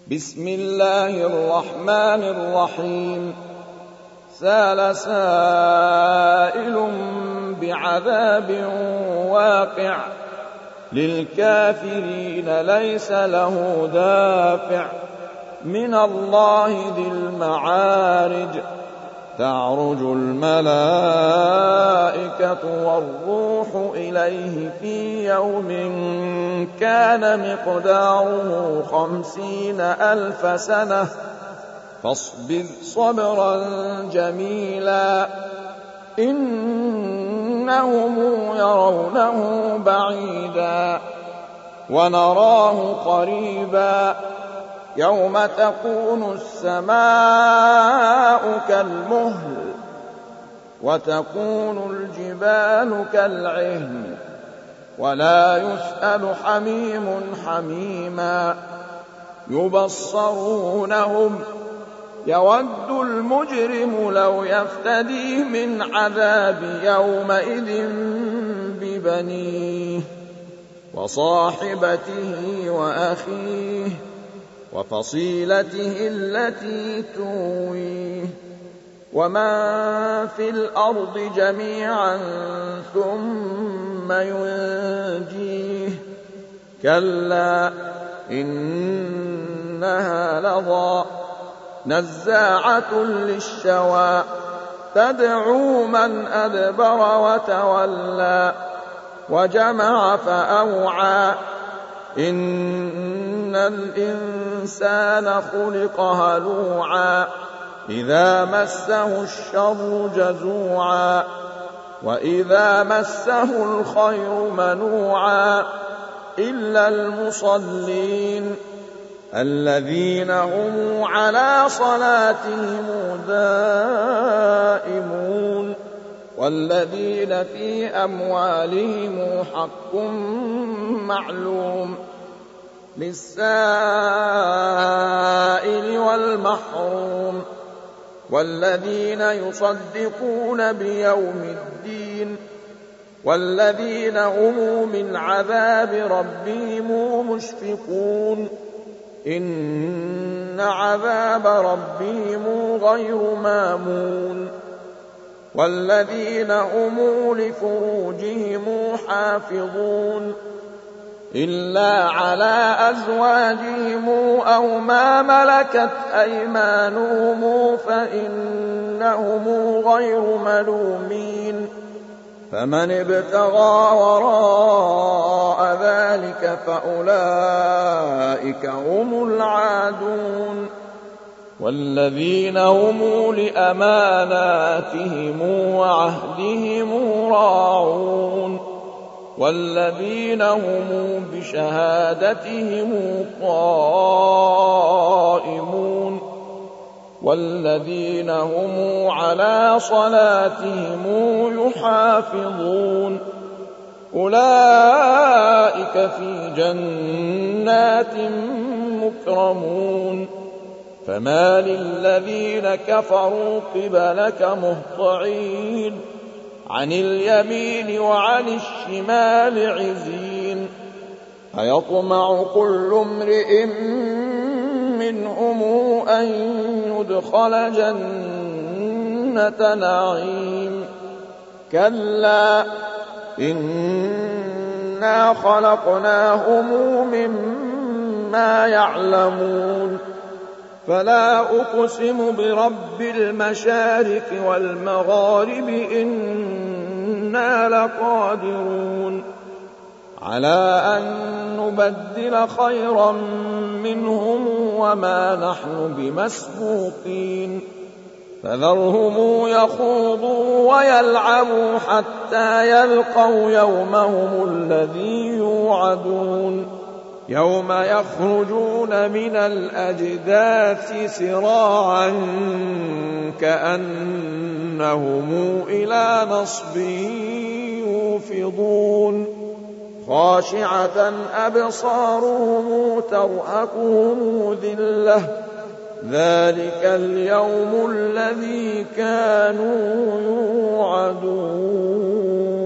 بسم الله الرحمن الرحيم سأل سائل بعذاب واقع للكافرين ليس له دافع من الله ذي المعارج تعرج الملائكة والروح إليه في يوم كان مقداره 50,000 سنة فاصبر صبرا جميلا إنهم يرونه بعيدا ونراه قريبا يوم تكون السماء كالمهل وتكون الجبال كالعهن ولا يسأل حميم حميما يبصرونهم يود المجرم لو يفتدي من عذاب يومئذ ببنيه وصاحبته وأخيه وفصيلته التي تؤويه ومن في الأرض جميعا ثم ينجيه كلا إنها لظى نزاعة للشوى تدعو من أدبر وتولى وجمع فأوعى إن الإنسان خلق هلوعا إذا مسه الشر جزوعا وإذا مسه الخير منوعا إلا المصلين الذين هم على صلاتهم دائمون والذين في أموالهم حق معلوم للسائل والمحروم والذين يصدقون بيوم الدين والذين هم من عذاب ربهم مشفقون إن عذاب ربهم غير مامون والذين هم لفروجهم حافظون إلا على أزواجهم أو ما ملكت أيمانهم فإنهم غير ملومين فمن ابتغى وراء ذلك فأولئك هم العادون والذين هم لأماناتهم وعهدهم راعون والذين هم بشهادتهم قائمون والذين هم على صلاتهم يحافظون أولئك في جنات مكرمون فما للذين كفروا قبلك مهطعين عن اليمين وعن الشمال عزين أيطمع كل امرئ منهم أن يدخل جنة نعيم كلا إنا خلقناهم مما يعلمون فلا أقسم برب المشارق والمغارب إنا لقادرون على أن نبدل خيرا منهم وما نحن بمسبوقين فذرهم يخوضوا ويلعبوا حتى يلقوا يومهم الذي يوعدون يوم يخرجون من الأجداث سراعا كأنهم إلى نصب يوفضون خاشعة أبصارهم ترهقهم ذلة ذلك اليوم الذي كانوا يوعدون